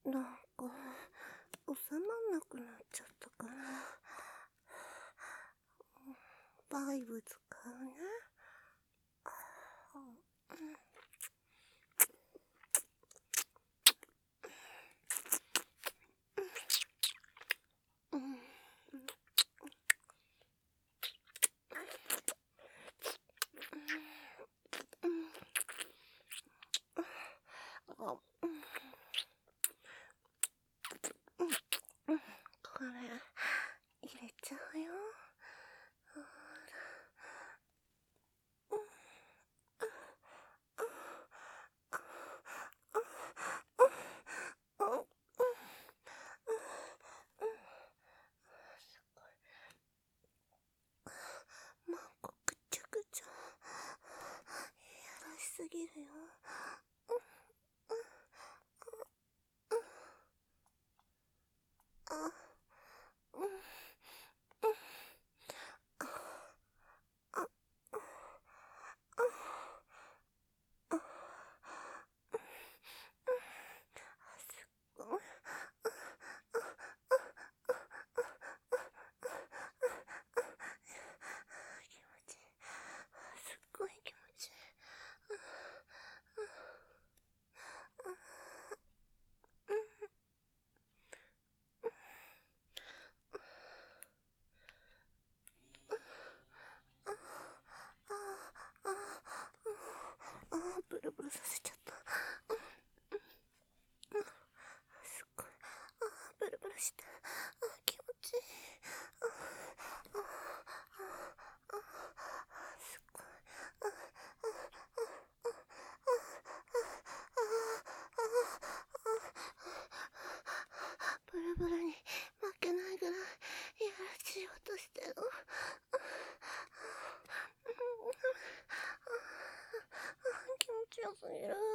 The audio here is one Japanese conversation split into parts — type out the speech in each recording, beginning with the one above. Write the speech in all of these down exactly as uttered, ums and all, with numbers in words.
なんか収まんなくなっちゃったかな。バイブ使うね。うん。これ入れちゃうよ。マンコぐちゃぐちゃやらしすぎるよ。あ、うん、あ、すっごい気持ちいい。すっごい気持ちいい。ああ、ブルブルさせちゃった。すっごい。ああ、ブルブルして。ああ、気持ちいい。ああ、ああ、ああ、すっごい。ああ、ああ、ああ、ブルブルに負けないぐらいやらしい音してる。気持ちよすぎる。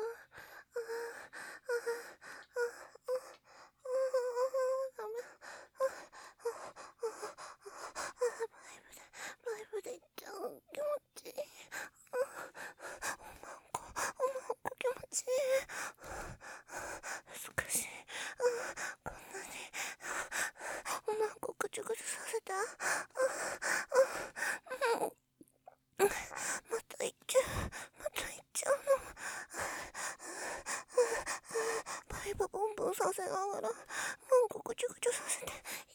ダメ。バイブでいっちゃう。気持ちいい。おまんこ、おまんこ気持ちいい。少し、こんなにおまんこぐちゅぐちゅさせた。またいっちゃう。またいっちゃうの。バイブボンボンさせながらマンコぐちゅぐちゅさせて